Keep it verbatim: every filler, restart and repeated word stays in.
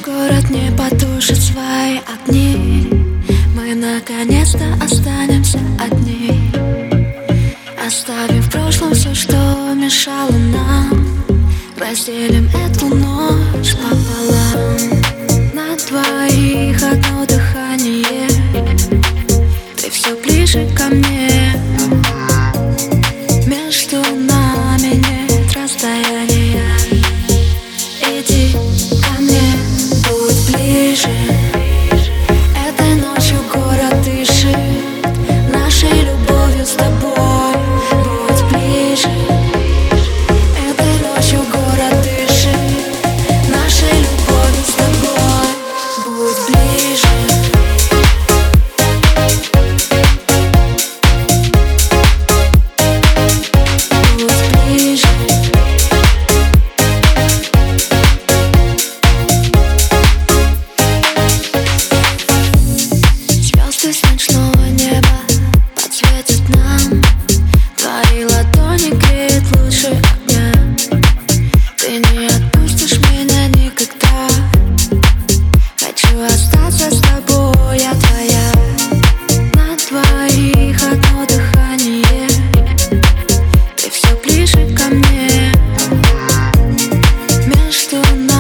город не потушит свои огни. Мы наконец-то останемся одни, оставив в прошлом все, что мешало нам. Разделим эту ночь пополам. На двоих одно дыхание, ты все ближе ко мне. Между нами нет расстояния. Иди ко мне, будь ближе. Этой ночью город дышит нашей любовью с тобой. Будь ближе. Этой ночью город дышит нашей любовью с тобой. Будь ближе. Ночного неба подсветит нам. Твои ладони греют лучше огня. Ты не отпустишь меня никогда. Хочу остаться с тобой, я твоя. На двоих одно дыхание, ты все ближе ко мне. Между нами